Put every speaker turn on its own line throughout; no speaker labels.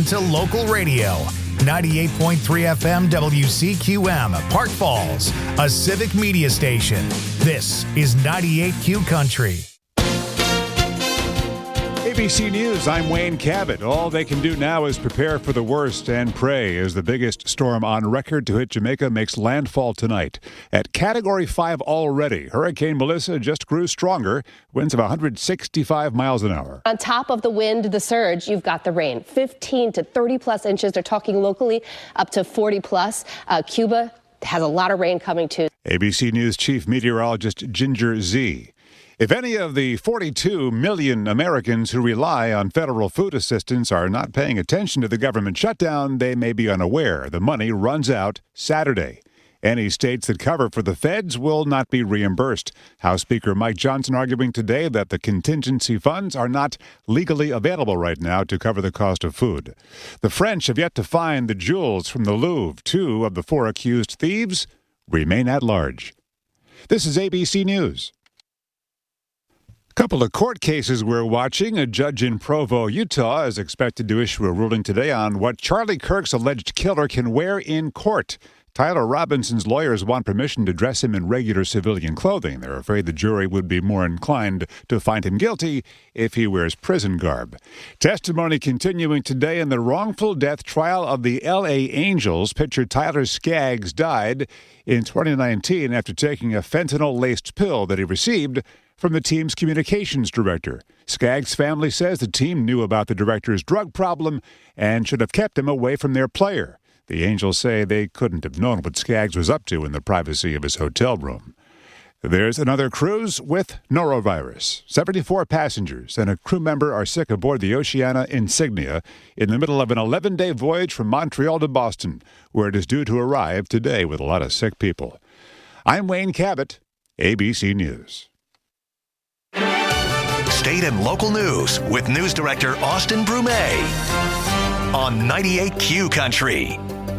into local radio. 98.3 FM WCQM, Park Falls, a civic media station. This is 98Q Country.
ABC News, I'm Wayne Cabot. All they can do now is prepare for the worst and pray as the biggest storm on record to hit Jamaica makes landfall tonight. At Category 5 already, Hurricane Melissa just grew stronger, winds of 165 miles an hour.
On top of the wind, the surge, you've got the rain. 15 to 30 plus inches. They're talking locally up to 40 plus. Cuba has a lot of rain coming too.
ABC News Chief Meteorologist Ginger Z. If any of the 42 million Americans who rely on federal food assistance are not paying attention to the government shutdown, they may be unaware. The money runs out Saturday. Any states that cover for the feds will not be reimbursed. House Speaker Mike Johnson arguing today that the contingency funds are not legally available right now to cover the cost of food. The French have yet to find the jewels from the Louvre. 2 of the 4 accused thieves remain at large. This is ABC News. Couple of court cases we're watching. A judge in Provo, Utah, is expected to issue a ruling today on what Charlie Kirk's alleged killer can wear in court. Tyler Robinson's lawyers want permission to dress him in regular civilian clothing. They're afraid the jury would be more inclined to find him guilty if he wears prison garb. Testimony continuing today in the wrongful death trial of the L.A. Angels. Pitcher Tyler Skaggs died in 2019 after taking a fentanyl-laced pill that he received from the team's communications director. Skaggs' family says the team knew about the director's drug problem and should have kept him away from their player. The Angels say they couldn't have known what Skaggs was up to in the privacy of his hotel room. There's another cruise with norovirus. 74 passengers and a crew member are sick aboard the Oceania Insignia in the middle of an 11-day voyage from Montreal to Boston, where it is due to arrive today with a lot of sick people. I'm Wayne Cabot, ABC News.
State and local news with News Director Austin Brumet on 98Q Country.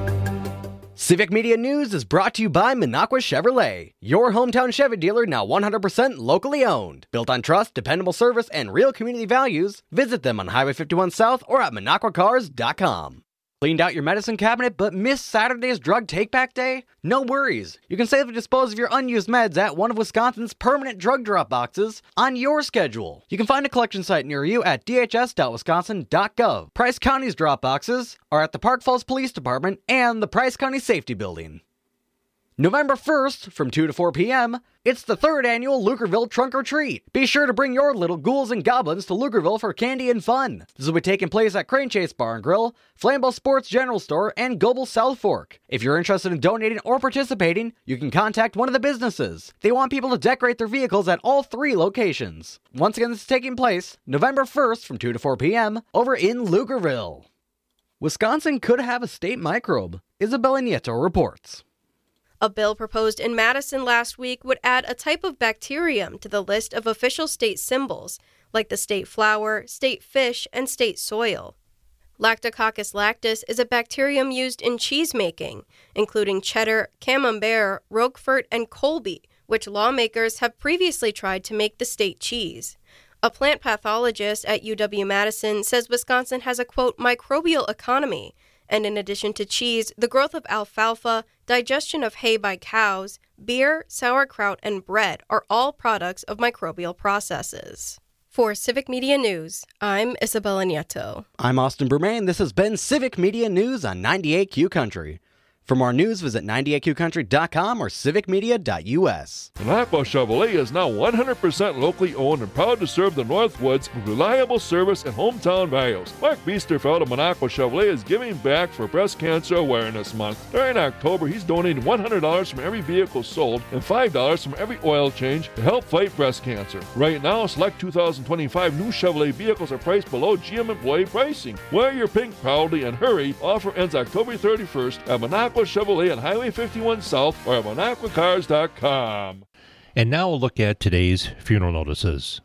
Civic Media News is brought to you by Minocqua Chevrolet, your hometown Chevy dealer now 100% locally owned. Built on trust, dependable service, and real community values, visit them on Highway 51 South or at MinocquaCars.com. Cleaned out your medicine cabinet but missed Saturday's drug take-back day? No worries. You can safely dispose of your unused meds at one of Wisconsin's permanent drug drop boxes on your schedule. You can find a collection site near you at dhs.wisconsin.gov. Price County's drop boxes are at the Park Falls Police Department and the Price County Safety Building. November 1st, from 2 to 4 p.m., it's the 3rd annual Lucreville Trunk or Treat. Be sure to bring your little ghouls and goblins to Lucreville for candy and fun. This will be taking place at Crane Chase Bar and Grill, Flambeau Sports General Store, and Goble South Fork. If you're interested in donating or participating, you can contact one of the businesses. They want people to decorate their vehicles at all 3 locations. Once again, this is taking place November 1st from 2 to 4 p.m. over in Lucreville. Wisconsin could have a state microbe. Isabella Nieto reports.
A bill proposed in Madison last week would add a type of bacterium to the list of official state symbols, like the state flower, state fish, and state soil. Lactococcus lactis is a bacterium used in cheese making, including cheddar, camembert, Roquefort, and Colby, which lawmakers have previously tried to make the state cheese. A plant pathologist at UW-Madison says Wisconsin has a, quote, microbial economy, and in addition to cheese, the growth of alfalfa, digestion of hay by cows, beer, sauerkraut, and bread are all products of microbial processes. For Civic Media News, I'm Isabella Nieto.
I'm Austin Brumet, and this has been Civic Media News on 98Q Country. For more news, visit 98qcountry.com or civicmedia.us.
Minocqua Chevrolet is now 100% locally owned and proud to serve the Northwoods with reliable service and hometown values. Mark Biesterfeld of Minocqua Chevrolet is giving back for Breast Cancer Awareness Month. During October, he's donating $100 from every vehicle sold and $5 from every oil change to help fight breast cancer. Right now, select 2025 new Chevrolet vehicles are priced below GM employee pricing. Wear your pink proudly and hurry. Offer ends October 31st at Minocqua Chevrolet on Highway 51 South or at MinocquaCars.com.
And now a look at today's funeral notices.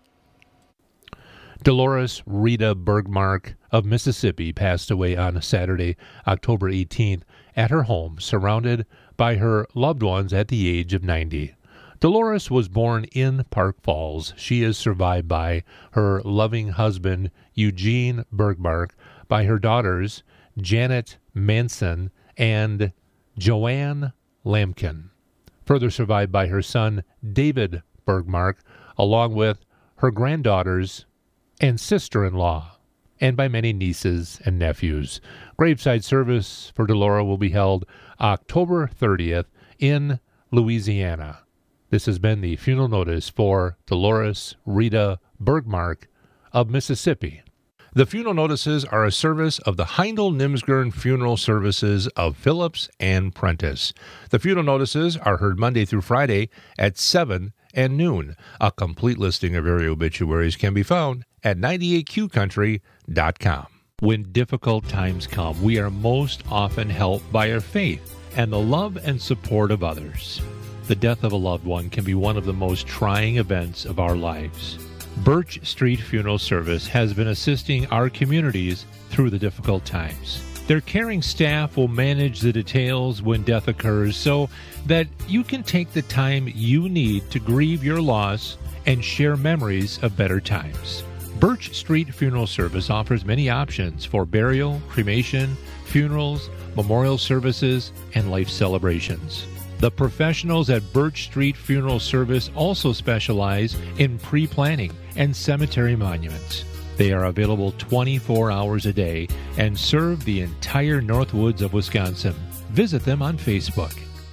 Dolores Rita Bergmark of Mississippi passed away on Saturday, October 18th, at her home, surrounded by her loved ones at the age of 90. Dolores was born in Park Falls. She is survived by her loving husband, Eugene Bergmark, by her daughters, Janet Manson and Joanne Lampkin. Further survived by her son, David Bergmark, along with her granddaughters and sister-in-law, and by many nieces and nephews. Graveside service for Delora will be held October 30th in Louisiana. This has been the funeral notice for Dolores Rita Bergmark of Mississippi. The funeral notices are a service of the Heindel-Nimsgern Funeral Services of Phillips and Prentice. The funeral notices are heard Monday through Friday at 7 and noon. A complete listing of area obituaries can be found at 98QCountry.com. When difficult times come, we are most often helped by our faith and the love and support of others. The death of a loved one can be one of the most trying events of our lives. Birch Street Funeral Service has been assisting our communities through the difficult times. Their caring staff will manage the details when death occurs so that you can take the time you need to grieve your loss and share memories of better times. Birch Street Funeral Service offers many options for burial, cremation, funerals, memorial services, and life celebrations. The professionals at Birch Street Funeral Service also specialize in pre-planning and cemetery monuments. They are available 24 hours a day and serve the entire Northwoods of Wisconsin. Visit them on Facebook.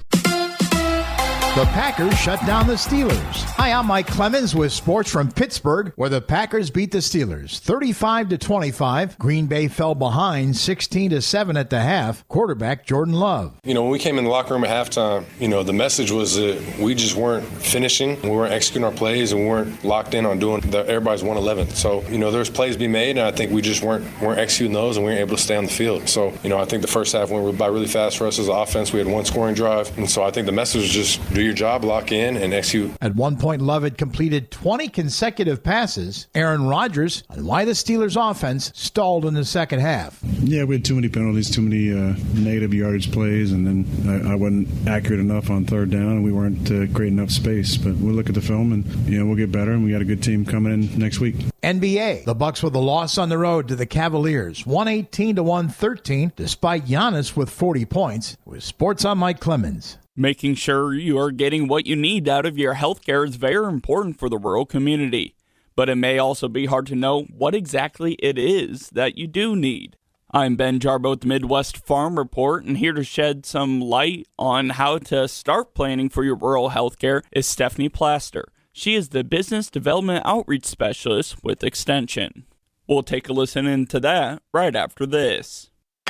The Packers shut down the Steelers. Hi, I'm Mike Clemens with sports from Pittsburgh, where the Packers beat the Steelers 35-25. Green Bay fell behind 16-7 at the half. Quarterback Jordan Love.
When we came in the locker room at halftime, the message was that we just weren't finishing. We weren't executing our plays, and we weren't locked in on doing everybody's 111. So, there's plays to be made, and I think we just weren't executing those, and we weren't able to stay on the field. So, I think the first half went by really fast for us as an offense. We had one scoring drive, and so I think the message was just do your job, lock in, and execute.
At one point, Love had completed 20 consecutive passes. Aaron Rodgers on why the Steelers' offense stalled in the second half.
Yeah, we had too many penalties, too many negative yardage plays, and then I wasn't accurate enough on third down, and we weren't creating enough space. But we'll look at the film, and we'll get better, and we got a good team coming in next week.
NBA, the Bucks with a loss on the road to the Cavaliers, 118-113, despite Giannis with 40 points. With Sports, I'm Mike Clemens.
Making sure you are getting what you need out of your healthcare is very important for the rural community, but it may also be hard to know what exactly it is that you do need. I'm Ben Jarbo with the Midwest Farm Report, and here to shed some light on how to start planning for your rural healthcare is Stephanie Plaster. She is the Business Development Outreach Specialist with Extension. We'll take a listen into that right after this.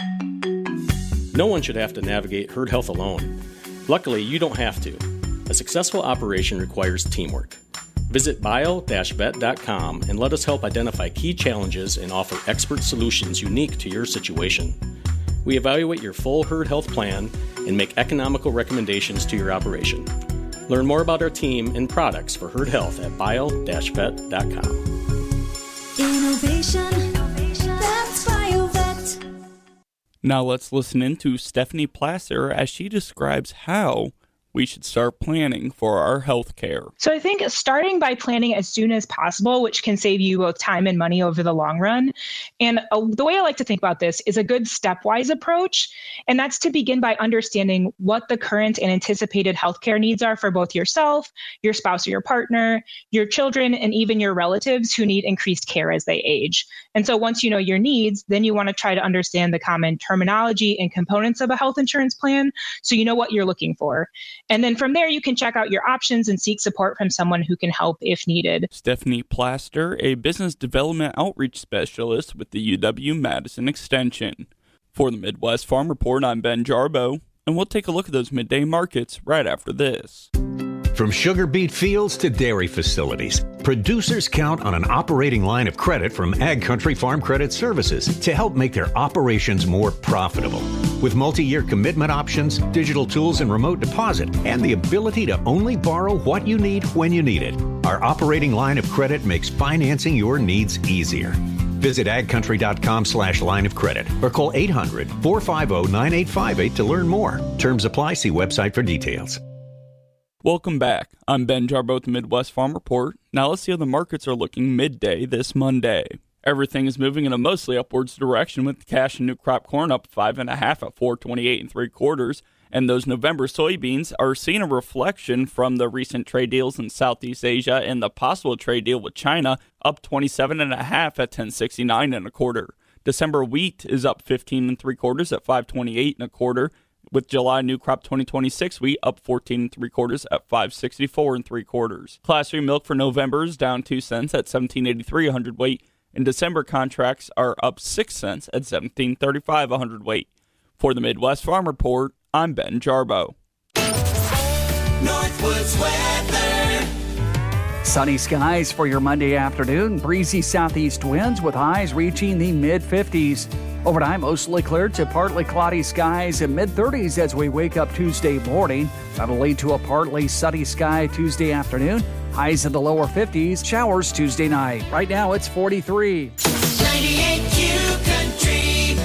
No one should have to navigate herd health alone. Luckily, you don't have to. A successful operation requires teamwork. Visit bio-vet.com and let us help identify key challenges and offer expert solutions unique to your situation. We evaluate your full herd health plan and make economical recommendations to your operation. Learn more about our team and products for herd health at bio-vet.com.
Innovation, that's BioVet.
Now let's listen into Stephanie Placer as she describes how we should start planning for our health care.
So I think starting by planning as soon as possible, which can save you both time and money over the long run. And the way I like to think about this is a good stepwise approach. And that's to begin by understanding what the current and anticipated healthcare needs are for both yourself, your spouse or your partner, your children, and even your relatives who need increased care as they age. And so once you know your needs, then you want to try to understand the common terminology and components of a health insurance plan so you know what you're looking for. And then from there, you can check out your options and seek support from someone who can help if needed.
Stephanie Plaster, a business development outreach specialist with the UW-Madison Extension. For the Midwest Farm Report, I'm Ben Jarbo, and we'll take a look at those midday markets right after this.
From sugar beet fields to dairy facilities, producers count on an operating line of credit from Ag Country Farm Credit Services to help make their operations more profitable. With multi-year commitment options, digital tools and remote deposit, and the ability to only borrow what you need when you need it, our operating line of credit makes financing your needs easier. Visit agcountry.com/line of credit or call 800-450-9858 to learn more. Terms apply. See website for details.
Welcome back. I'm Ben Jarbo with the Midwest Farm Report. Now let's see how the markets are looking midday this Monday. Everything is moving in a mostly upwards direction, with cash and new crop corn up 5.5 at $4.28 3/4. And those November soybeans are seeing a reflection from the recent trade deals in Southeast Asia and the possible trade deal with China, up 27.5 at $10.69 1/4. December wheat is up 15 3/4 at $5.28 1/4. With July new crop 2026 wheat up 14 3/4 at $5.64 3/4. Class 3 milk for November is down 2 cents at $17.83 a hundredweight. And December contracts are up 6 cents at $17.35 a hundredweight. For the Midwest Farm Report, I'm Ben Jarbo.
Northwoods weather.
Sunny skies for your Monday afternoon. Breezy southeast winds with highs reaching the mid-50s. Overnight, mostly clear to partly cloudy skies in mid-30s as we wake up Tuesday morning. That'll lead to a partly sunny sky Tuesday afternoon. Highs in the lower 50s. Showers Tuesday night. Right now, it's 43.
98 Q Country.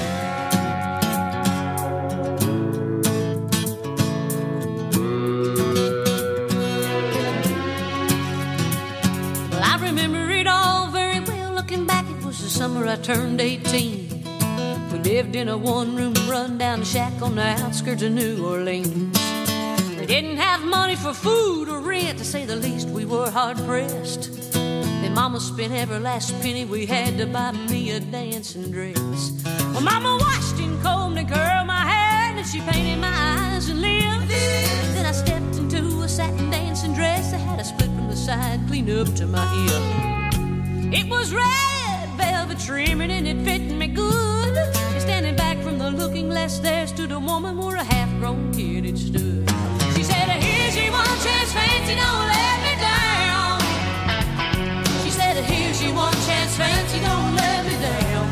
Well, I remember it all very well. Looking back, it was the summer I turned 18. We lived in a one-room rundown shack on the outskirts of New Orleans. We didn't have money for food or rent, to say the least. We were hard-pressed. Then Mama spent every last penny we had to buy me a dancing dress. Well, Mama washed and combed and curled my hair, and then she painted my eyes and lips. Then I stepped into a satin dancing dress that had a split from the side, clean up to my hip. It was red velvet trimming and it fit me good. And standing back from the looking glass, there stood a woman where a half-grown kid had stood. She said, here's your one chance, fancy, don't let me down. She said, here's your one chance, fancy, don't let me down.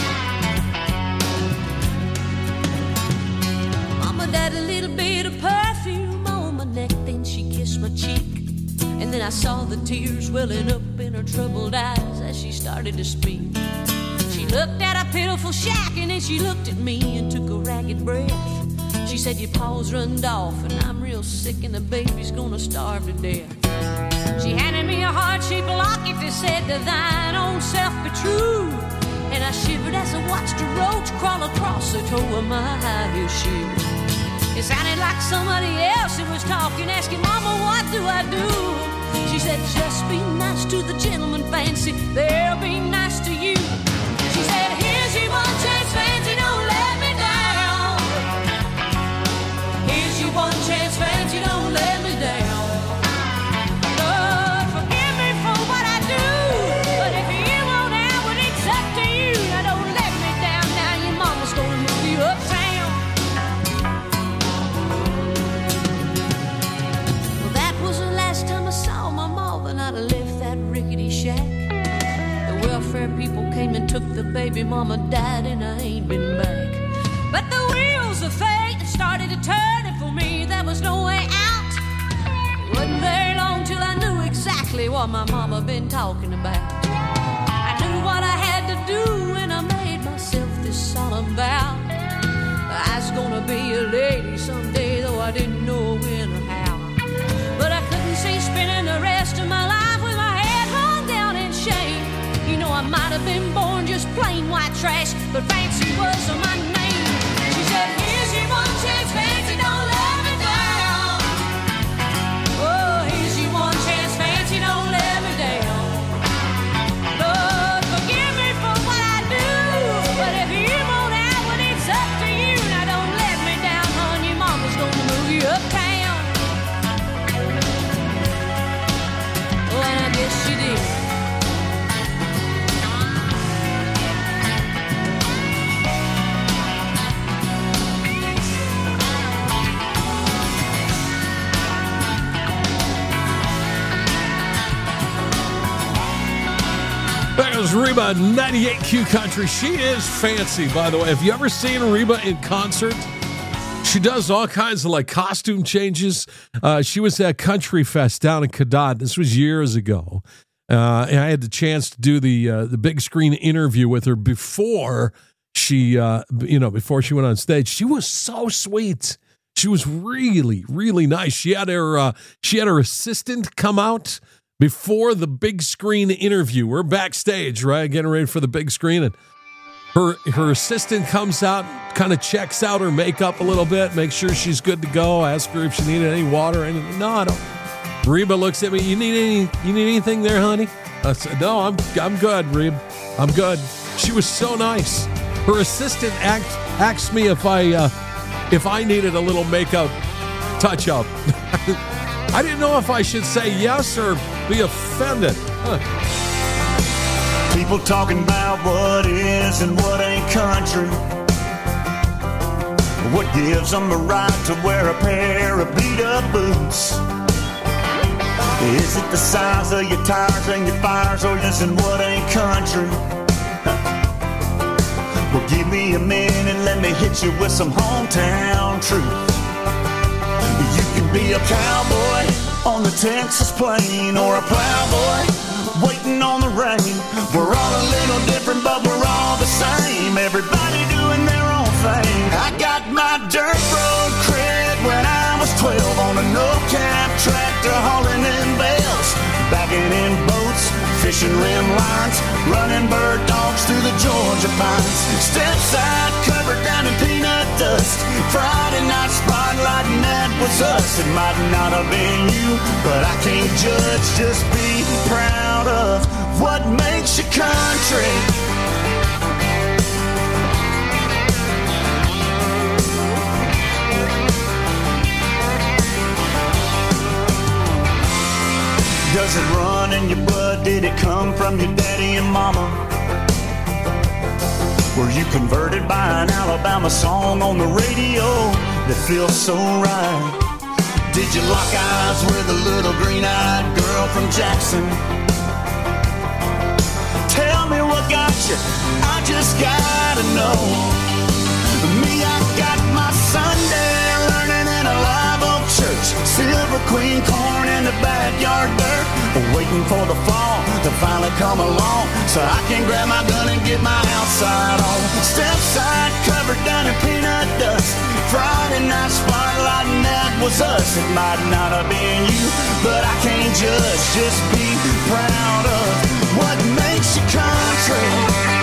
Mama died a little bit of perfume on my neck, then she kissed my cheek. And then I saw the tears welling up in her troubled eyes as she started to speak. She looked at a pitiful shack and then she looked at me and took a ragged breath. She said, your paws runned off and I'm real sick and the baby's gonna starve to death. She handed me a heart-shaped locket that said, to thine own self be true. And I shivered as I watched a roach crawl across the toe of my high heel shoes. It sounded like somebody else who was talking, asking, Mama, what do I do? She said, just be nice to the gentleman, fancy, they'll be nice to you. She said, here's your one chance, fancy, don't let me down. Here's your one chance, fancy, don't let me down. Lord, forgive me for what I do, but if you won't have it, it's up to you. Now don't let me down, now your mama's gonna move you uptown. Well, that was the last time I saw my mom, and I'd left that rickety shack. The welfare people came and took the baby, mama died and I ain't been back. But the wheels of fate started to turn, and for me there was no way out. It wasn't very long till I knew exactly what my mama been talking about. I knew what I had to do and I made myself this solemn vow. I was gonna be a lady someday, though I didn't know when or how. But I couldn't see spending the rest of my life with my head hung down in shame. You know, I might have been born just plain white trash, but fancy was my name. She said, here's your one chance, fancy, don't let me down. Oh, here's your one chance, fancy, don't let me down. Lord, forgive me for what I do, but if you won't have it, it's up to you. Now don't let me down, hon, your mama's gonna move you uptown. Oh, and I guess she did.
That was Reba, 98Q Country. She is fancy, by the way. Have you ever seen Reba in concert? She does all kinds of like costume changes. She was at Country Fest down in Cadott. This was years ago. And I had the chance to do the big screen interview with her before she went on stage. She was so sweet. She was really, really nice. She had her assistant come out before the big screen interview. We're backstage, right? Getting ready for the big screen. And her assistant comes out, kind of checks out her makeup a little bit, make sure she's good to go. Ask her if she needed any water. And no, I don't. Reba looks at me. You need anything there, honey? I said, no, I'm good, Reba. I'm good. She was so nice. Her assistant asked me if I needed a little makeup touch up. I didn't know if I should say yes or be offended.
People talking about what is and what ain't country. What gives them a right to wear a pair of beat-up boots? Is it the size of your tires and your fires, or is it what ain't country? Well, give me a minute and let me hit you with some hometown truth. You can be a cowboy on the Texas plain, or a plowboy waiting on the rain. We're all a little different, but we're all the same. Everybody doing their own thing. I got my dirt road cred when I was 12 on a no-cab tractor hauling in bales, bagging in boats, fishing rim lines, running bird dogs through the Georgia pines. Step side covered down in peanut dust. Friday night spotlight, and that was us. It might not have been you, but I can't judge. Just be proud of what makes you country. Does it run in your blood? Did it come from your daddy and mama? Were you converted by an Alabama song on the radio that feels so right? Did you lock eyes with a little green-eyed girl from Jackson? Tell me what got you, I just gotta know. Me, I got my Sunday learning in a live oak church. Silver Queen corn in the backyard dirt, waiting for the fall to finally come along, so I can grab my gun and get my outside on. Step side covered down in peanut dust. Friday night spotlight, and that was us. It might not have been you, but I can't judge. Just be proud of what makes you country.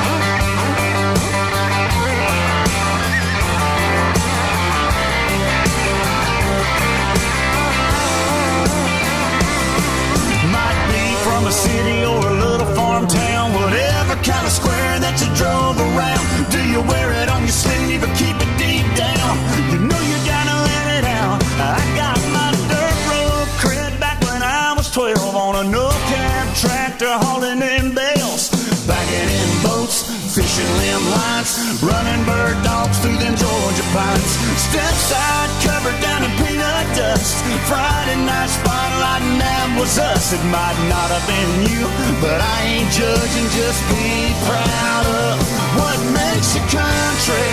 From a city or a little farm town, whatever kind of square that you drove around. Do you wear it on your sleeve or keep it deep down? You know you gotta let it out. I got my dirt road cred back when I was 12 on a no-cab tractor hauling in bales, bagging in boats, fishing limb lines, running bird dogs through them Georgia pines. Step side covered down in peanut dust. Friday night spotlight, and that was us. It might not have been you, but I ain't judging. Just be proud of what makes you country.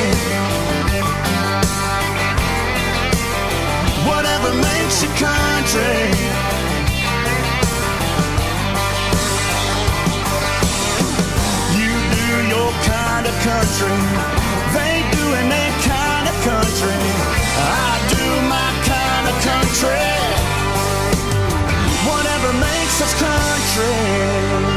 Whatever makes you country. Your kind of country, they doing their kind of country. I do my kind of country. Whatever makes us country.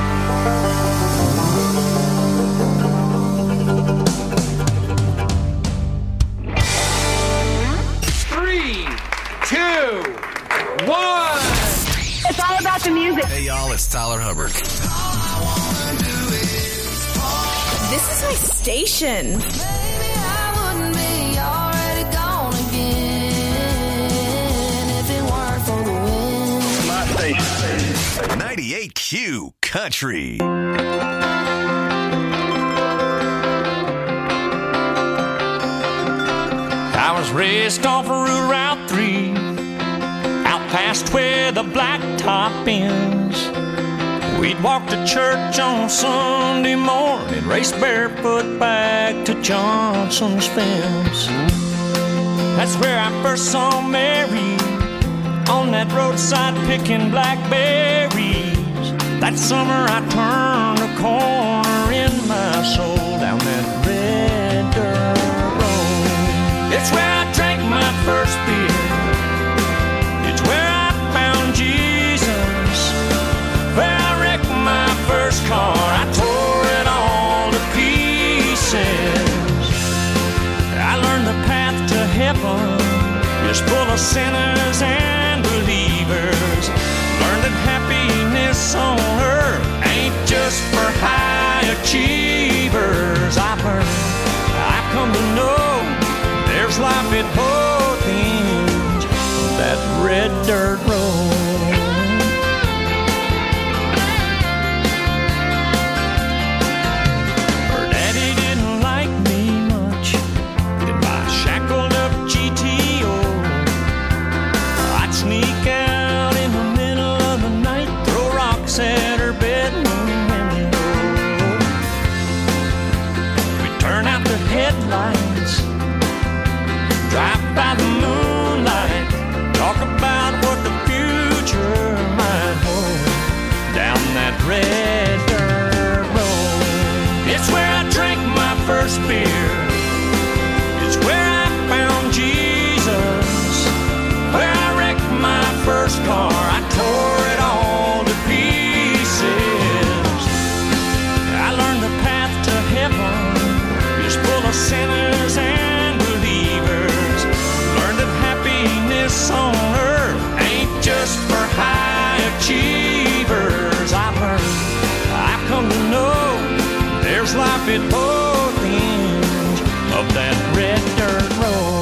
3, 2, 1.
It's all about the music.
Hey y'all, it's Tyler Hubbard.
This is my station.
Maybe I wouldn't be already gone again if it weren't for the wind.
My station. 98Q Country.
I was raced off of Route 3, out past where the blacktop ends. We'd walk to church on Sunday morning, race barefoot back to Johnson's fence. That's where I first saw Mary, on that roadside picking blackberries. That summer I turned a corner in my soul down that red dirt road. It's where I drank my first beer. It's where I found Jesus. is full of sinners and believers. Learn that happiness on earth ain't just for high achievers. I've come to know there's life at both ends of that red dirt road. Her daddy didn't like me much in my shackled up GTO. I'd sneak out in the middle of the night, throw rocks at her bedroom window. We'd turn out the headlights, drive by the moonlight, talk about what the future might hold down that red dirt road. It's where I drank my first beer. It's where I found Jesus. Where I wrecked my first car. I tore it all to pieces. I learned the path to heaven is full of sinners and believers. Learned that happiness on earth ain't just for high achievers. I've come to know there's life at both ends of that red dirt road.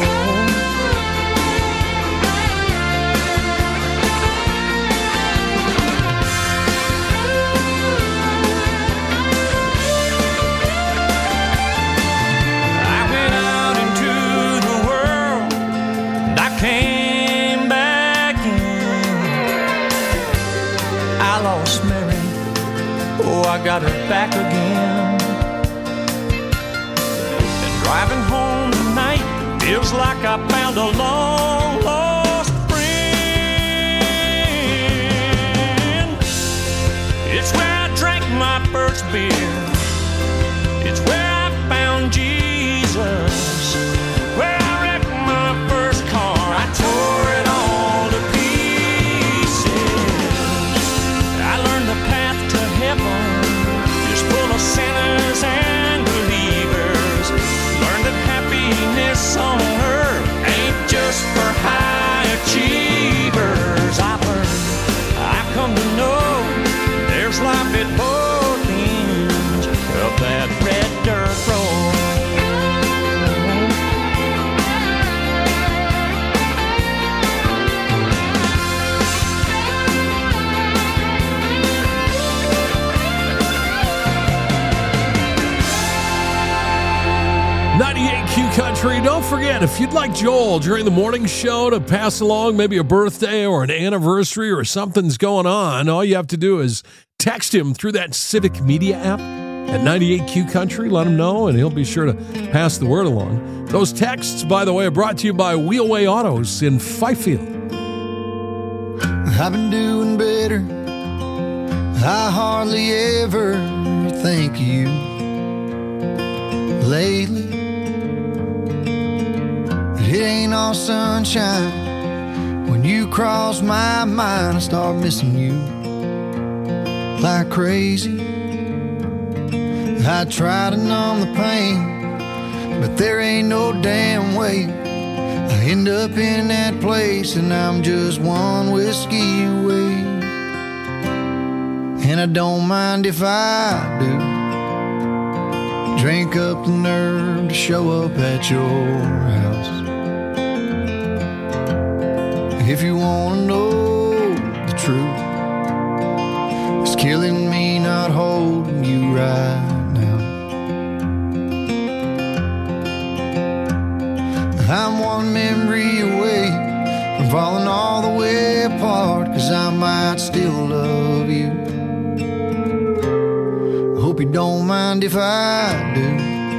I went out into the world and I came back in. I lost Mary, oh, I got her back again. And driving home tonight feels like I found a long lost friend. It's where I drank my first beer. It's where I found Jesus. Where I wrecked my first car. I tore it all to pieces. I learned the path to heaven is full of sinners and believers. Learned that happiness on earth ain't just for high achievers. I've come to know there's life at both ends of that red dirt road.
98Q Country. Don't forget, if you'd like Joel during the morning show to pass along maybe a birthday or an anniversary or something's going on, all you have to do is text him through that Civic Media app at 98Q Country. Let him know, and he'll be sure to pass the word along. Those texts, by the way, are brought to you by Wheelway Autos in Fifield.
I've been doing better. I hardly ever think of you lately. It ain't all sunshine. When you cross my mind, I start missing you like crazy. I try to numb the pain, but there ain't no damn way. I end up in that place and I'm just one whiskey away. And I don't mind if I do drink up the nerve to show up at your house. If you want to know the truth, it's killing me not holding you right now. I'm one memory away from falling all the way apart, 'cause I might still love you. Hope you don't mind if I do.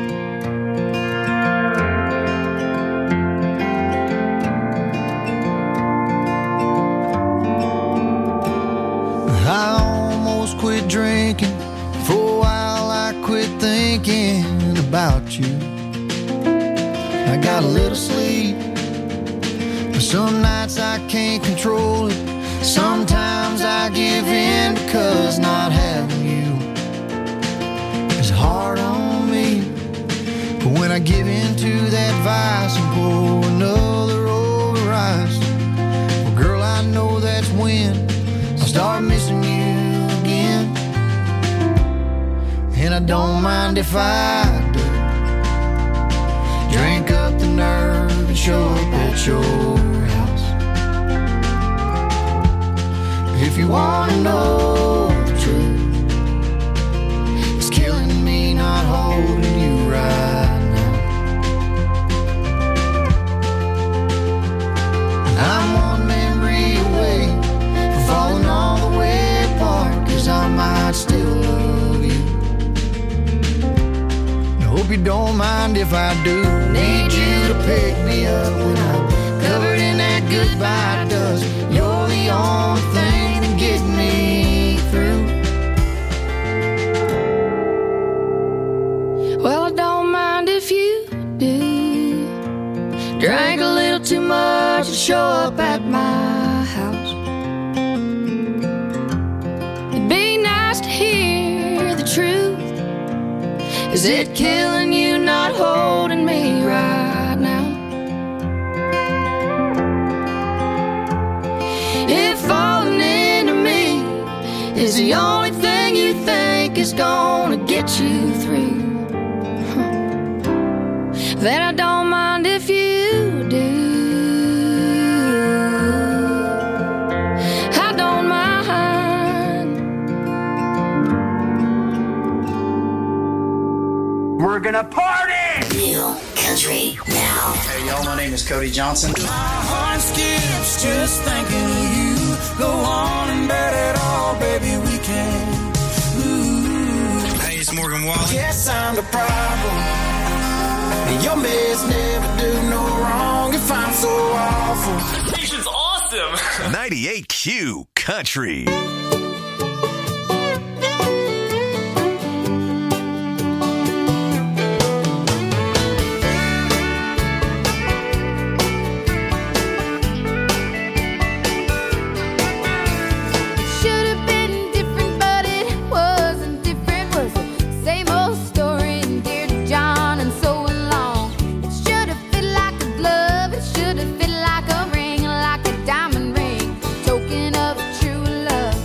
I almost quit drinking. For a while I quit thinking about you. I got a little sleep, but some nights I can't control it. Sometimes I give in because not having you is hard on me. But when I give in to that vice and pour another over start missing you again. And I don't mind if I do. Drink up the nerve and show up at your house. If you wanna know the truth, it's killing me not holding you right now. I'm one memory away from falling all the way apart, 'cause I might still love you. I hope you don't mind if I do. Need you to pick me up when I'm covered in that goodbye dust. You're the only thing that gets me through. Well, I don't mind if you do. Drank a little too much to show up at my house. It'd be nice to hear the truth. Is it killing you not holding me right now? If falling into me is the only thing you think is gonna get you through, then I don't mind if you do. I don't mind.
We're gonna party!
Real country now.
Hey y'all, my name is Cody Johnson.
My heart skips just thinking of you. Go on and bet it all, baby, we can. Ooh.
Hey, it's Morgan Wallen.
Guess I'm the problem. Your mess never do no wrong if I'm so awful.
This station's awesome. 98Q Country.
Diamond ring, token of true love.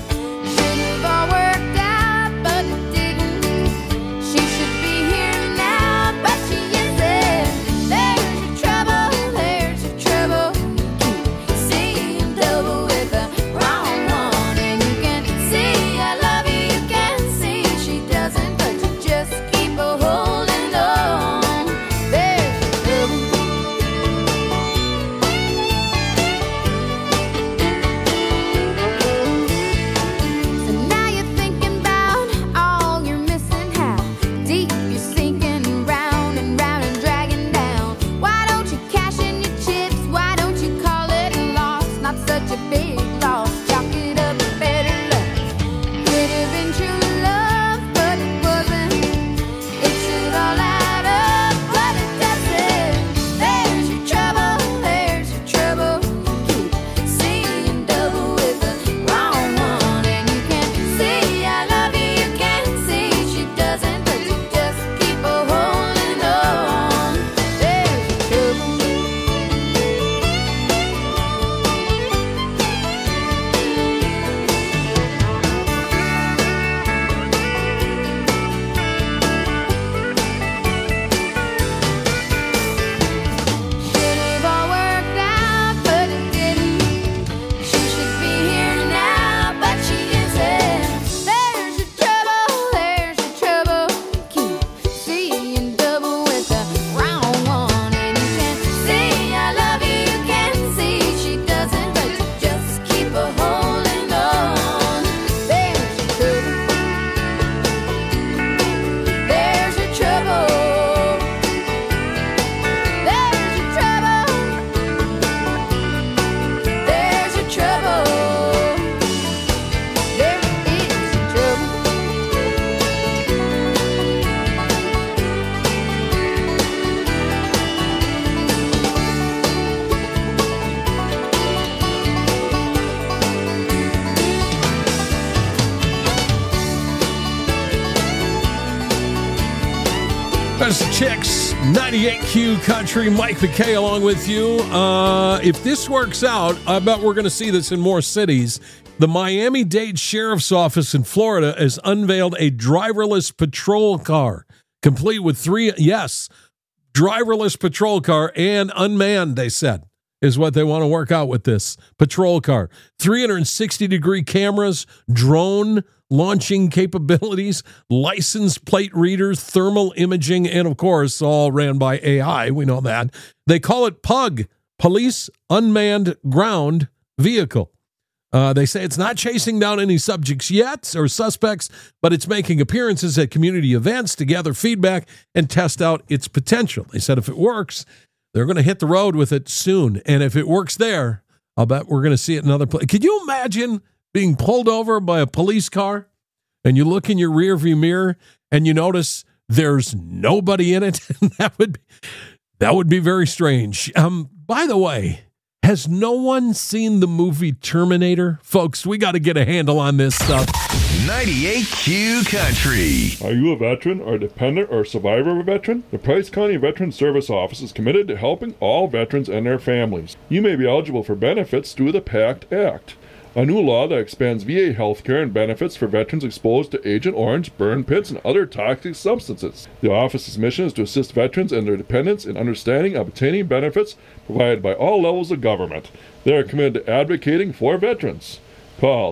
There's the Chicks. 98Q Country, Mike McKay along with you. If this works out, I bet we're going to see this in more cities. The Miami-Dade Sheriff's Office in Florida has unveiled a driverless patrol car, complete with driverless patrol car and unmanned, they said, is what they want to work out with this patrol car. 360-degree cameras, drone launching capabilities, license plate readers, thermal imaging, and, of course, all ran by AI. We know that. They call it PUG, Police Unmanned Ground Vehicle. They say it's not chasing down any subjects yet or suspects, but it's making appearances at community events to gather feedback and test out its potential. They said if it works, they're going to hit the road with it soon. And if it works there, I'll bet we're going to see it in other places. Could you imagine being pulled over by a police car and you look in your rearview mirror and you notice there's nobody in it? That would be very strange. By the way, has no one seen the movie Terminator? Folks, we got to get a handle on this stuff.
98Q Country.
Are you a veteran or dependent or survivor of a veteran? The Price County Veteran Service Office is committed to helping all veterans and their families. You may be eligible for benefits through the PACT Act, a new law that expands VA health care and benefits for veterans exposed to Agent Orange, burn pits, and other toxic substances. The office's mission is to assist veterans and their dependents in understanding and obtaining benefits provided by all levels of government. They are committed to advocating for veterans. Call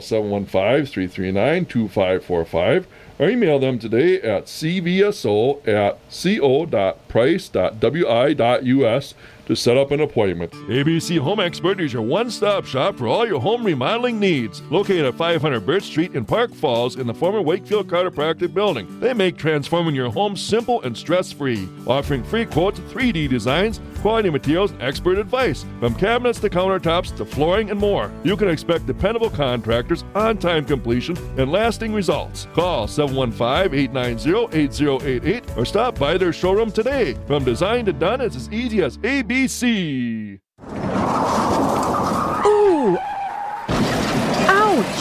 715-339-2545 or email them today at cvso@co.price.wi.us to set up an appointment. ABC Home Expert is your one-stop shop for all your home remodeling needs. Located at 500 Birch Street in Park Falls in the former Wakefield Chiropractic Building. They make transforming your home simple and stress-free, offering free quotes, 3D designs, quality materials, and expert advice, from cabinets to countertops to flooring and more. You can expect dependable contractors, on-time completion, and lasting results. Call 715-890-8088 or stop by their showroom today. From design to done, it's as easy as ABC.
Ooh! Ouch!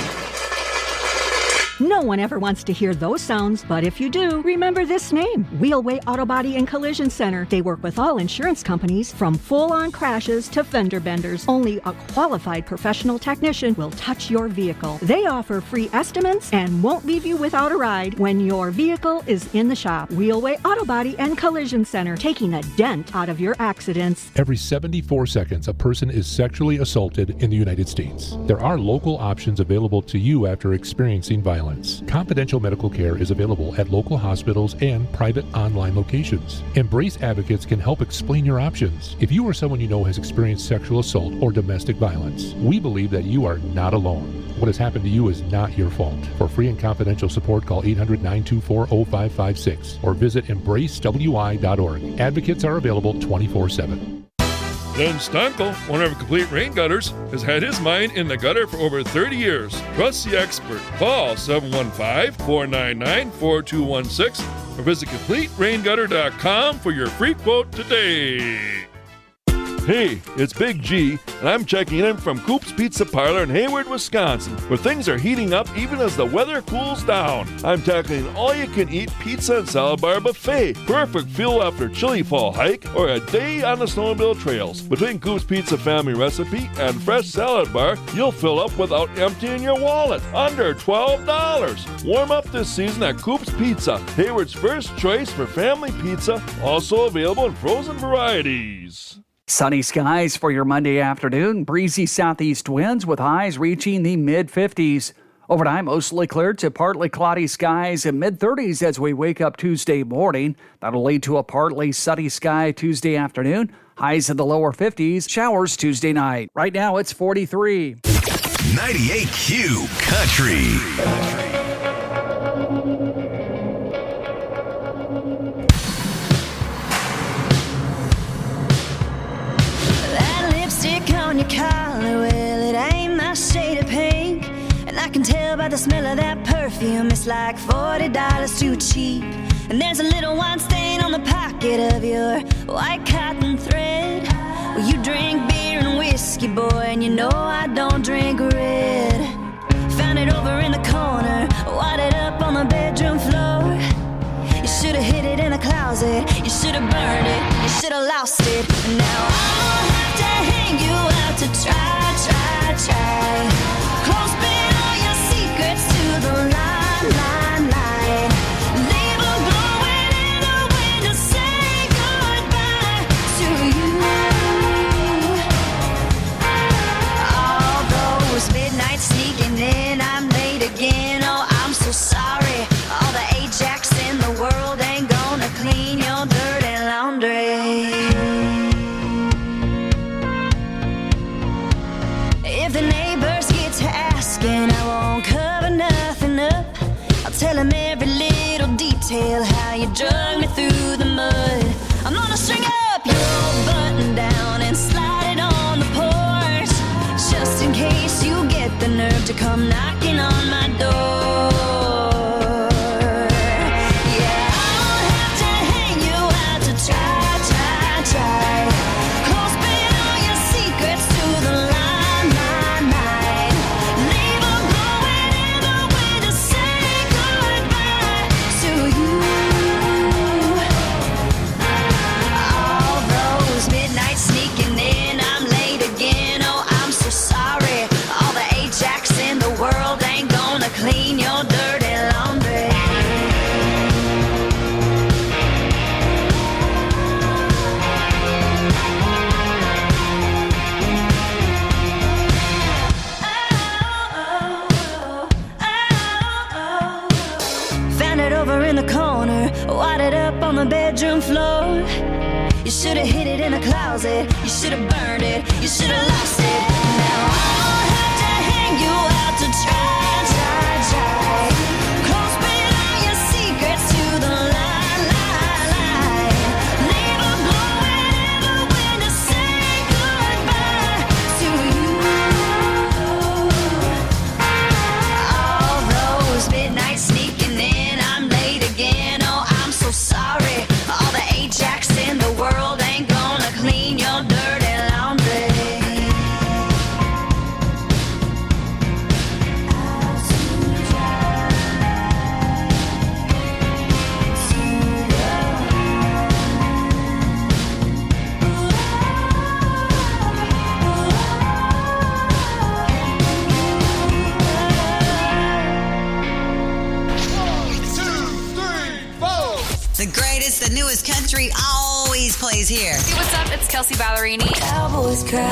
No one ever wants to hear those sounds, but if you do, remember this name, Wheelway Auto Body and Collision Center. They work with all insurance companies, from full-on crashes to fender benders. Only a qualified professional technician will touch your vehicle. They offer free estimates and won't leave you without a ride when your vehicle is in the shop. Wheelway Auto Body and Collision Center, taking a dent out of your accidents.
Every 74 seconds, a person is sexually assaulted in the United States. There are local options available to you after experiencing violence. Confidential medical care is available at local hospitals and private online locations. Embrace Advocates can help explain your options. If you or someone you know has experienced sexual assault or domestic violence, we believe that you are not alone. What has happened to you is not your fault. For free and confidential support, call 800-924-0556 or visit embracewi.org. Advocates are available 24/7.
Len Stankel, owner of Complete Rain Gutters, has had his mind in the gutter for over 30 years. Trust the expert. Call 715-499-4216 or visit CompleteRainGutter.com for your free quote today. Hey, it's Big G, and I'm checking in from Coop's Pizza Parlor in Hayward, Wisconsin, where things are heating up even as the weather cools down. I'm tackling an all-you-can-eat pizza and salad bar buffet, perfect fuel after a chilly fall hike or a day on the snowmobile trails. Between Coop's Pizza family recipe and fresh salad bar, you'll fill up without emptying your wallet, under $12. Warm up this season at Coop's Pizza, Hayward's first choice for family pizza, also available in frozen varieties.
Sunny skies for your Monday afternoon. Breezy southeast winds with highs reaching the mid-50s. Overnight, mostly clear to partly cloudy skies and mid-30s as we wake up Tuesday morning. That'll lead to a partly sunny sky Tuesday afternoon. Highs in the lower 50s. Showers Tuesday night. Right now, it's 43.
98Q Country.
On your collar, well, it ain't my shade of pink. And I can tell by the smell of that perfume, it's like $40 too cheap. And there's a little wine stain on the pocket of your white cotton thread. Well, you drink beer and whiskey, boy, and you know I don't drink red. Found it over in the corner, wadded up on the bedroom floor. You should have hid it in the closet, you should have burned nerve to come knocking on my door. Yeah, I won't have to hang you out to try. Close bid all your secrets to the line. Leave them going in the way to say goodbye to you. All those midnights sneaking in, I'm late again. Oh, I'm so sorry. All the Ajax in the world ain't gonna clean your dirty laundry. Found it over in the corner, wadded up on the bedroom floor. You should have hid it in the closet, you should have burned it, you should have lost it. Now I'll have to hang you out to try. Close bid all your secrets to the line. Leave them blowing in the wind to say goodbye to you. All those midnights sneaking in, I'm late again. Oh, I'm so sorry. All the Ajax in the world ain't gonna clean your dirty laundry.
The greatest, the newest country always plays here.
Hey, what's up? It's Kelsey Ballerini.
Cowboys cry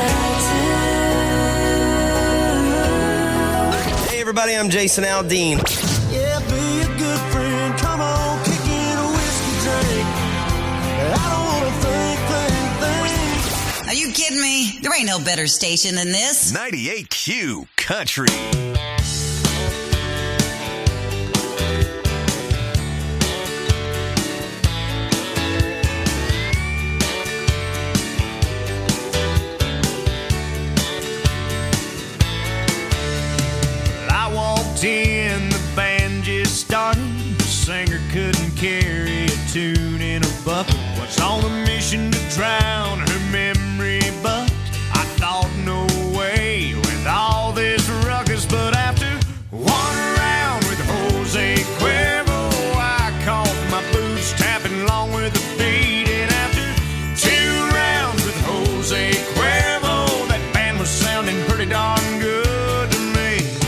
Hey everybody, I'm Jason Aldean.
Yeah, be a good friend. Come on, kick in a whiskey drink. I don't wanna think.
Are you kidding me? There ain't no better station than this.
98Q Country.
I walked in, the band just started. The singer couldn't carry a tune in a bucket. Was on a mission to drown her memory, but I thought no way with all this ruckus. But after one round with Jose Cuervo, I caught my boots tapping along with the beat. And after 2 rounds with Jose Cuervo, that band was sounding pretty darn good to me.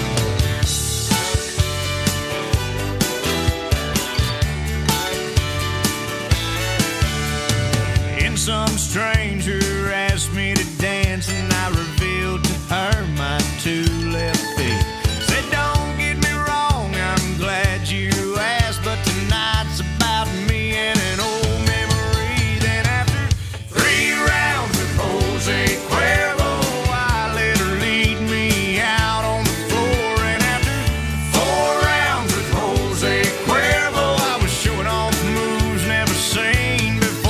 Some stranger asked me to dance, and I revealed to her my 2 left feet. Said, don't get me wrong, I'm glad you asked, but tonight's about me and an old memory. Then after 3 rounds with Jose Cuervo, I let her lead me out on the floor. And after 4 rounds with Jose Cuervo, I was showing off moves never seen before.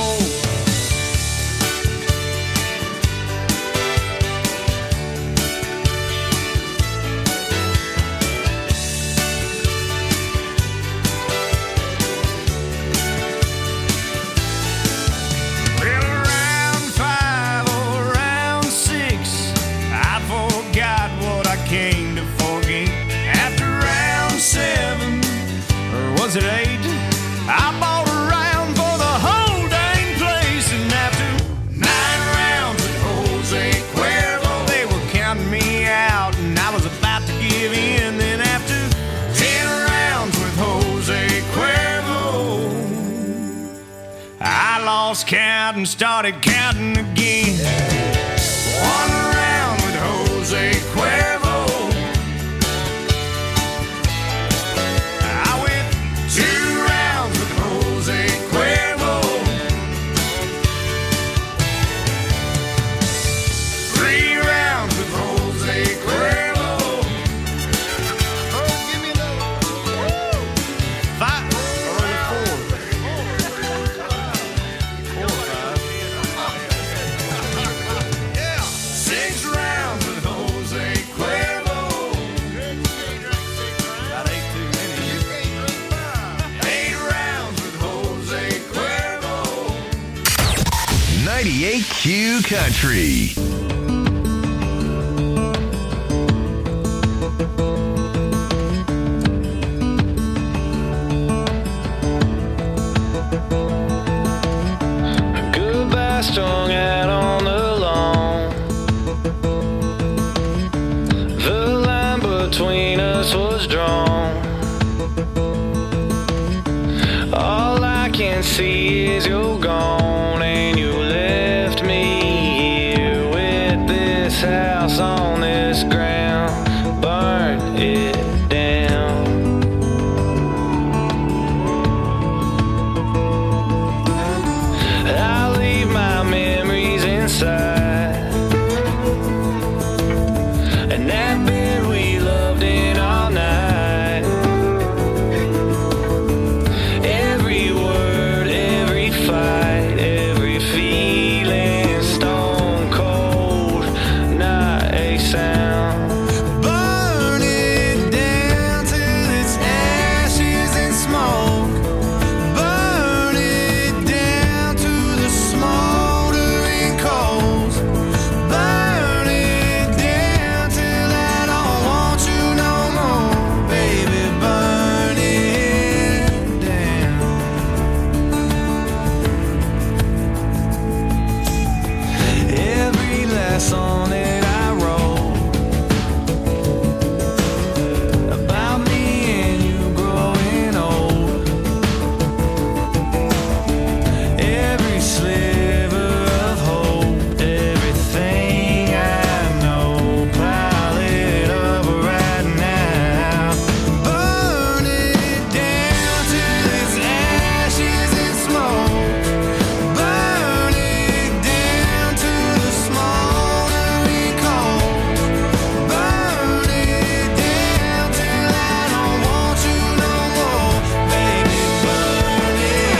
Came to forget. After round 7, or was it 8, I bought a round for the whole dang place. And after 9 rounds with Jose Cuervo, they were counting me out, and I was about to give in. Then after 10 rounds with Jose Cuervo, I lost count and started counting again. 1 round with Jose Cuervo,
98 Q Country.
Goodbye strung out on the lawn. The line between us was drawn. All I can see is you're gone, and you left me here with this house on this ground. Burn it down. I leave my memories inside, and that bed we loved in all night. Every word, every fight, every feeling, stone cold, not a sound.
Burn it down till it's ashes and smoke. Burn it down to the smoldering coals. Burn it down till I don't want you no more, baby. Burn it down. Every last song that I wrote about me and you growing old. Every sliver of hope, everything I know, pile it up right now. Burn it down till it's ashes and smoke. Burn it down to the smoldering coals. Burn it down till I don't want you no more, baby. Burn it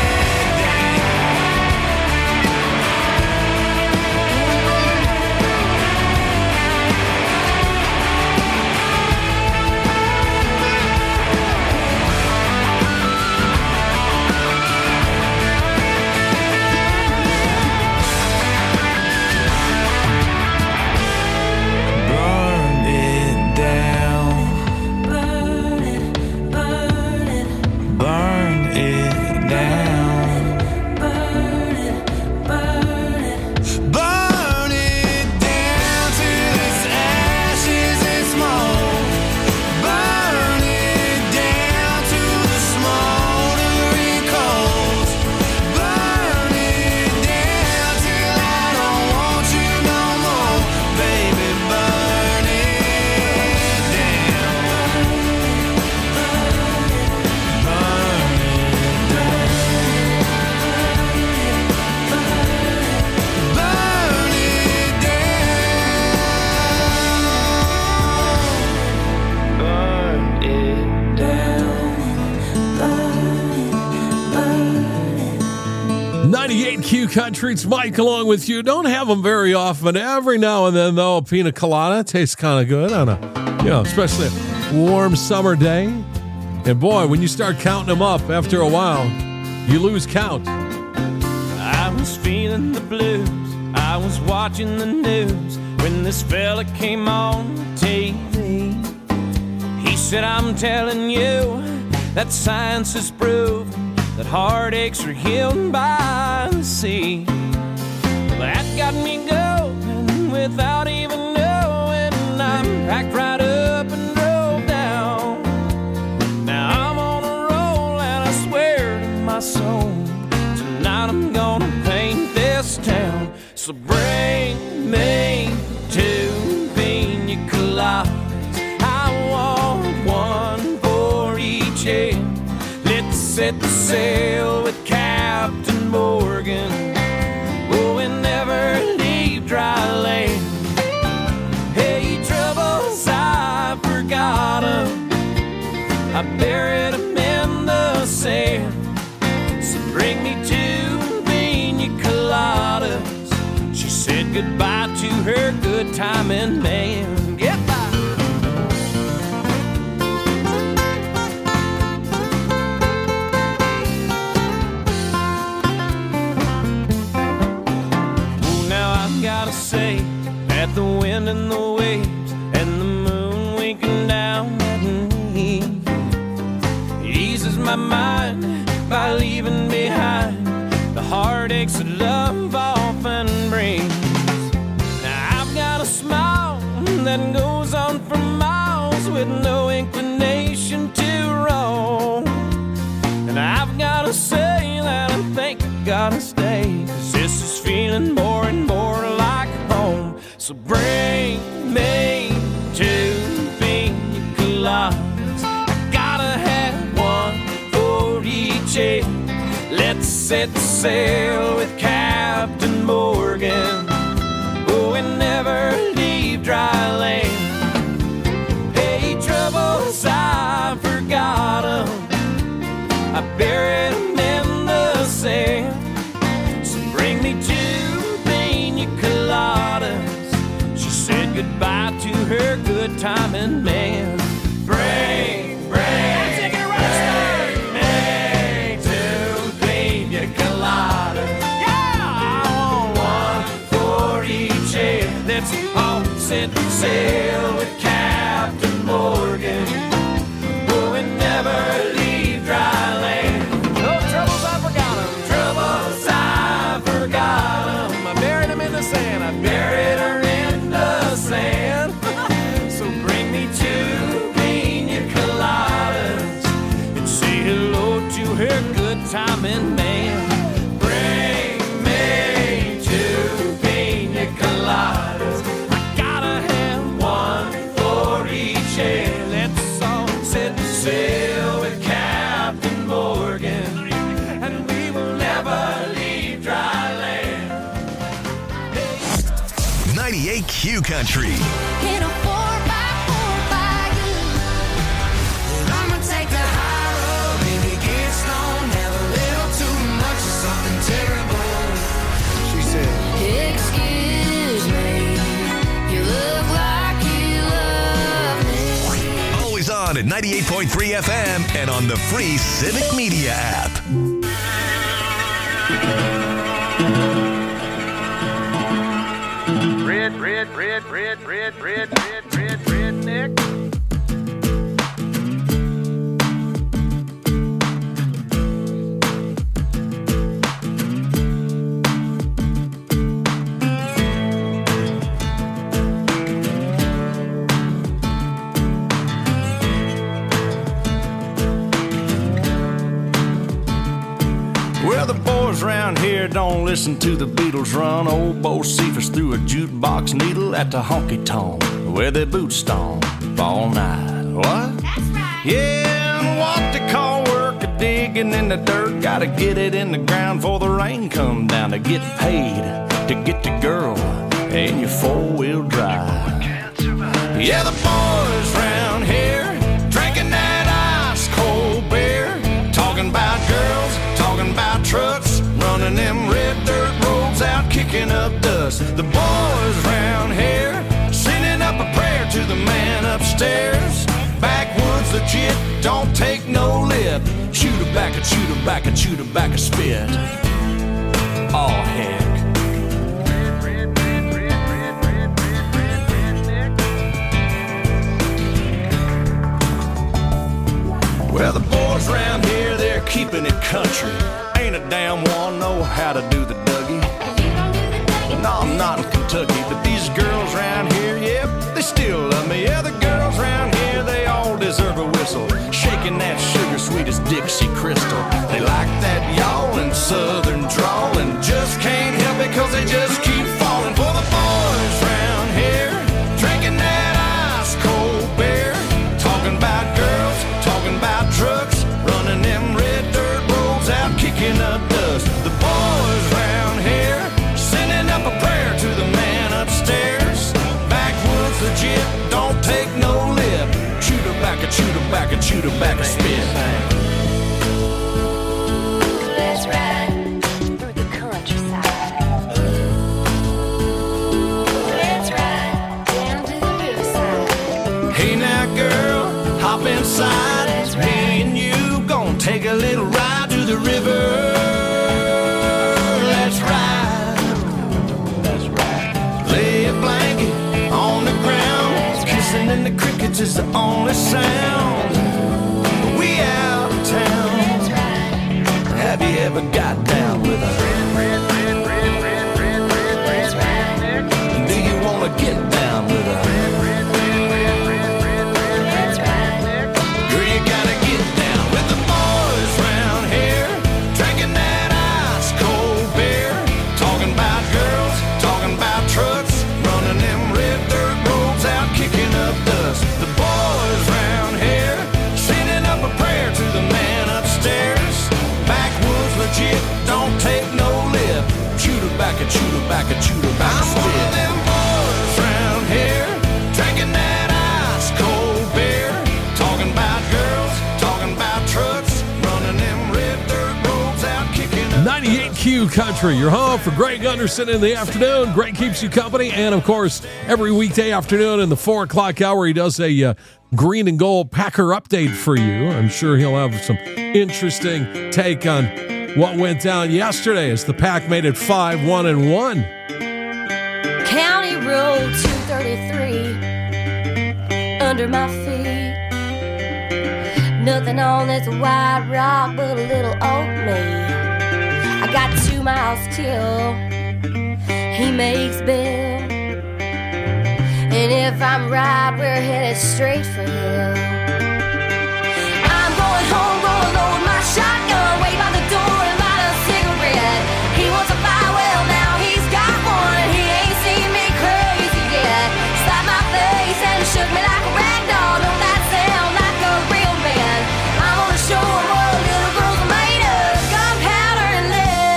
Burn it down. Burn it, burn it. Burn it down. Burn it, burn it. Burn it down till it's ashes and smoke. Burn it down to the smoldering coals. Burn it down till I don't want you no more, baby. Burn it down. Burn it down. Burn it down.
98 Q Country, it's Mike along with you. Don't have them very often. Every now and then, though, a pina colada tastes kind of good on a, especially a warm summer day. And boy, when you start counting them up after a while, you lose count.
I was feeling the blues. I was watching the news when this fella came on TV. He said, I'm telling you that science has proven that heartaches are healed by the sea. Well, that got me going without even knowing. I packed right up and drove down. Now I'm on a roll and I swear to my soul, tonight I'm gonna paint this town. So bring me two pina coladas. I want one for each head. Let's set the sail with Captain Morgan. Oh, and never leave dry land. Hey, troubles, I forgot 'em. I buried 'em in the sand. So bring me two pina coladas. She said goodbye to her good timing man. Goodbye. mind by leaving behind the heartaches that love often brings. Now I've got a smile that goes on for miles with no inclination to roam. And I've gotta say that I think I gotta stay, 'cause this is feeling more and more like home. So bring me to Pina Coladas. I gotta have one for each head. Let's set sail with Captain Morgan. Oh, and never leave dry land. Hey, troubles, I forgot 'em. I buried 'em in the sand. So bring me to Pina Coladas. She said goodbye to her good timing man. Bring me to Pina Coladas. Yeah, I want one for each head. Let's all set sail with Captain Morgan. Oh, and never leave dry land. No troubles, I forgot 'em. Troubles, I forgot 'em. I buried 'em in the sand. I buried her in the sand. So bring me to Pina Coladas and say hello to her good timing man. Bring me to Pina Coladas. I gotta have one for each head. Let's all set sail with Captain Morgan, and we will never leave dry land.
98 Q Country.
In a 4x4 by you. And I'ma take the high road, baby, get stoned, have a little too much of something terrible.
She said,
Excuse me, you look like you love me.
Always on at 98.3 FM and on the free Civic Media app.
Redneck.
Well, the boys around here don't listen to the Beatles run. Old Bo Cephas threw a jukebox needle at the honky-tonk where they boot stomp all night. What? That's right. Yeah, and what they call work a digging in the dirt. Gotta get it in the ground before the rain come down to get paid, to get the girl in your four-wheel drive. Yeah, the boys round here drinking that ice-cold beer, talking about girls, talking about trucks, running them red dirt roads out, kicking up dust. The boys round here sending up a prayer to the man upstairs. Backwoods legit, don't take no lip. Shoot her back and shoot her back and shoot her back a spit. Oh, heck. Well, the boys around here, they're keeping it country. Ain't a damn one know how to do the Dougie. No, I'm not in Kentucky, but these girls around here, yep, they still love me. Yeah, the girls around here, they all deserve a whistle. Shaking that sugar sweet as Dixie Crystal. They like that y'all southern drawl and just can't help it 'cause they just keep falling for the boys around here, drinking that ice-cold beer, talking about girls, talking about trucks, running them red dirt roads out, kicking up dust. The boys round here sending up a prayer to the man upstairs. Backwoods legit, don't take no lip. Shoot her back and shoot her back and shoot her back a spit.
Let's ride through the countryside. Let's ride down to the riverside.
Hey now girl, hop inside. Me and you gonna take a little ride to the river. Let's ride. That's right. Lay a blanket on the ground. Kissing in the crickets is the only sound. We out of town.
ever got down with her? Do you wanna get down with her? Girl, you gotta get down with the boys round here, drinking that ice cold beer, talking about girls, talking about trucks, running them red dirt roads out, kicking up dust. The boys round here, sending up a prayer to the man upstairs. Backwoods legit, don't take no lip. Shoot her back and shoot her back and shoot her back. I'm one of them boys round here, drinking that ice cold beer, talking about girls, talking about trucks, running them red dirt roads out, kicking up
98Q Country, your home for Greg Gunderson in the afternoon. Greg keeps you company. And, of course, every weekday afternoon in the 4 o'clock hour, he does a green and gold Packer update for you. I'm sure he'll have some interesting take on what went down yesterday as the Pack made it 5-1-1.
County Road 233 under my feet. Nothing on this white rock but a little old me. I got 2 miles till he makes bail. And if I'm right, we're headed straight for hell. I'm going home, gonna load my shotgun, wait by the door and light a cigarette. He wants a fire, well now he's got one, and he ain't seen me crazy yet. Slapped my face and shook me like a rag doll. Don't that sound like a real man? I'm gonna show him what little girls are made of, gunpowder and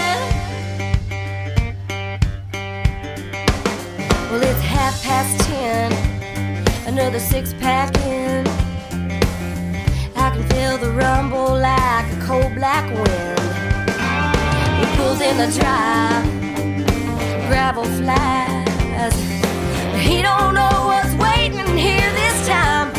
lead. Well, it's 10:30, another 6-pack in. I can feel the rumble like a cold black wind. He pulls in the drive, gravel flies. He don't know what's waiting here this time.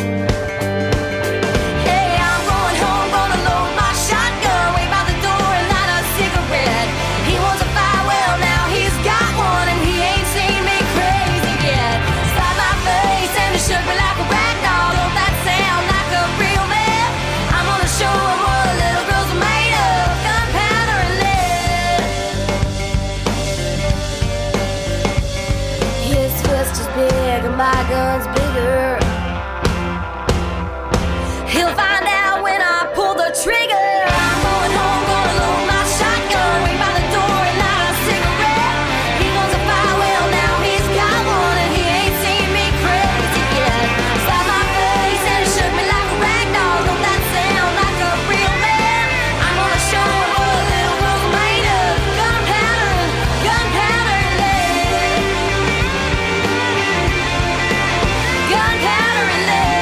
Hey, I'm going home, gonna load my shotgun, wait by the door and light a cigarette. He wants a fire, well now he's got one, and he ain't seen me crazy yet. Slap my face and it shook me like a rag doll. Don't that sound like a real man? I'm gonna show him what little girls are made of, gunpowder and lead. His fist is big and my gun's bigger. He'll find out when I pull the trigger. I'm going home, gonna load my shotgun, wait by the door and light a cigarette. He wants a fire, well now he's got one, and he ain't seen me crazy yet. Slapped my face and it shook me like a rag doll. Don't that sound like a real man? I'm gonna show him what little girls are made of, gunpowder and lead. Gunpowder and lead.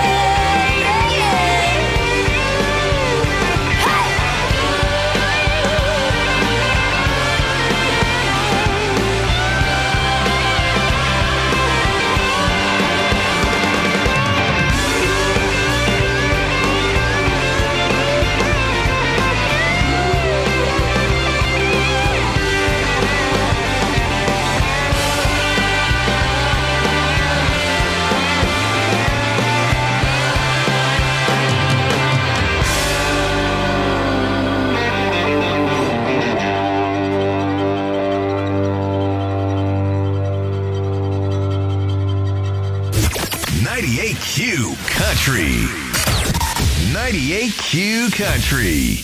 Q Country. 98Q Country.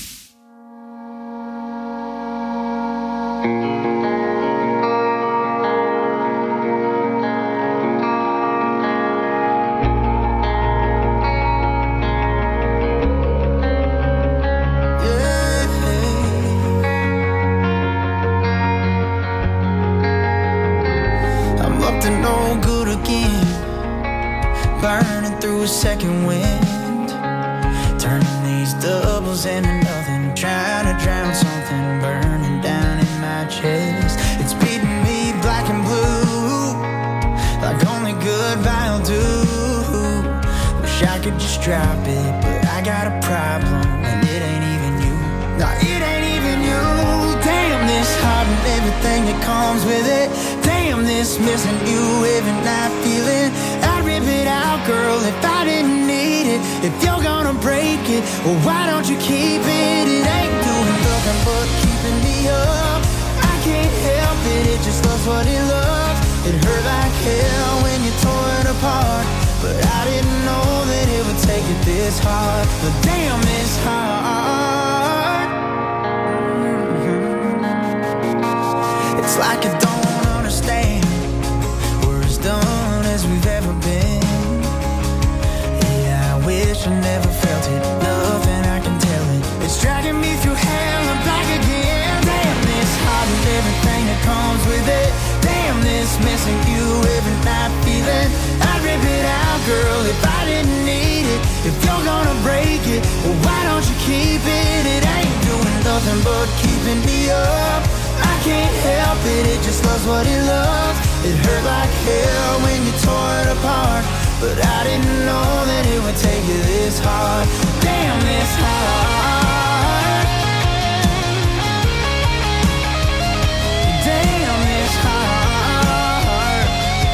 I'm up to no good again, burning through a second wind, turning these doubles into nothing, trying to drown something burning down in my chest. It's beating me black and blue, like only goodbye will do. Wish I could just drop it, but I got a problem, and it ain't even you. No, it ain't even you. Damn this heart and everything that comes with it. Damn this missing you every night feeling. I'd rip it out, girl, if I didn't need it. If you're gonna break it, well, why don't you keep it? It ain't doing nothing but keeping me up. I can't help it, it just loves what it loves. It hurt like hell when you tore it apart, but I didn't know that it would take it this hard. But damn, it's hard. It's like I don't understand. We're as done as we've ever been. Yeah, I wish I never felt it. Nothing I can tell it. It's dragging me through hell and back again. Damn, this heart and everything that comes with it. Damn, this missing you every night feeling. I'd rip it out, girl, if I didn't need it. If you're gonna break it, well, why don't you keep it? It ain't doing nothing but keeping me up. I can't help it, it just loves what it loves. It hurt like hell when you tore it apart, but I didn't know that it would take you this hard. Damn, this hard. Damn, this hard.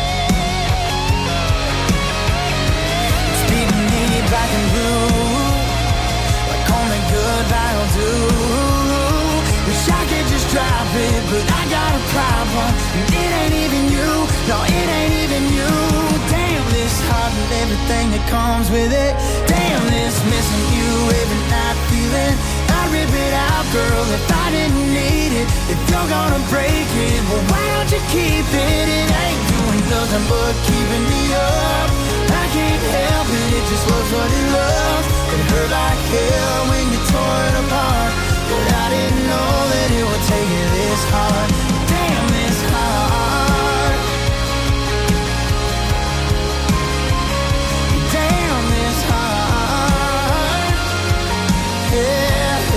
It's beating me back and blue, like only goodbye will do. Wish I could just drop it, but I got a problem. And it ain't even you, no, it ain't even you. Damn, this heart and everything that comes with it. Damn, this missing you every night feeling. I'd rip it out, girl, if I didn't need it. If you're gonna break it, well, why don't you keep it? It ain't doing nothing but keeping me up. I can't help it, it just loves what it loves. It hurt like hell when you tore it apart, but I didn't know that it would take you this hard. Damn, this hard. Damn, this hard. Yeah,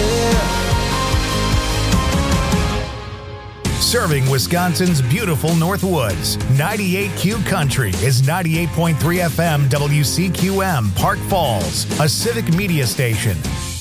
yeah.
Serving Wisconsin's beautiful Northwoods, 98Q Country is 98.3 FM WCQM Park Falls, a civic media station.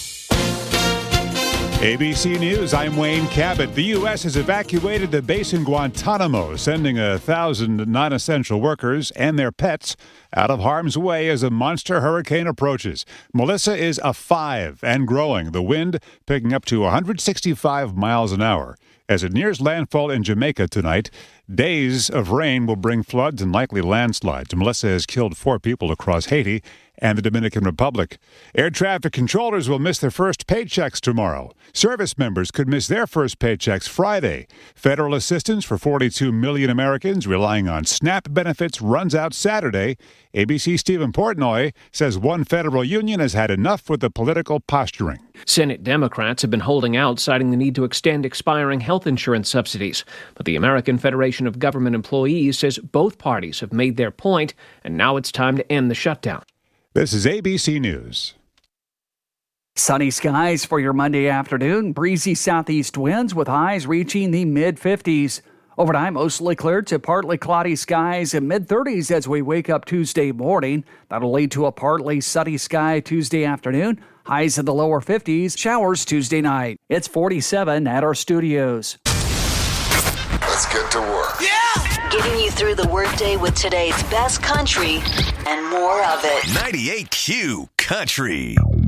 ABC News, I'm Wayne Cabot. The U.S. has evacuated the base in Guantanamo, sending 1,000 non-essential workers and their pets out of harm's way as a monster hurricane approaches. Melissa is a 5 and growing, the wind picking up to 165 miles an hour. As it nears landfall in Jamaica tonight, days of rain will bring floods and likely landslides. Melissa has killed 4 people across Haiti and the Dominican Republic. Air traffic controllers will miss their first paychecks tomorrow. Service members could miss their first paychecks Friday. Federal assistance for 42 million Americans relying on SNAP benefits runs out Saturday. ABC's Stephen Portnoy says one federal union has had enough with the political posturing.
Senate Democrats have been holding out, citing the need to extend expiring health insurance subsidies. But the American Federation of Government Employees says both parties have made their point, and now it's time to end the shutdown.
This is ABC News.
Sunny skies for your Monday afternoon. Breezy southeast winds with highs reaching the mid-50s. Overnight, mostly clear to partly cloudy skies and mid-30s as we wake up Tuesday morning. That'll lead to a partly sunny sky Tuesday afternoon. Highs in the lower 50s. Showers Tuesday night. It's 47 at our studios.
Let's get to work.
Yeah! Getting you through the workday with today's best country and more of it.
98Q Country.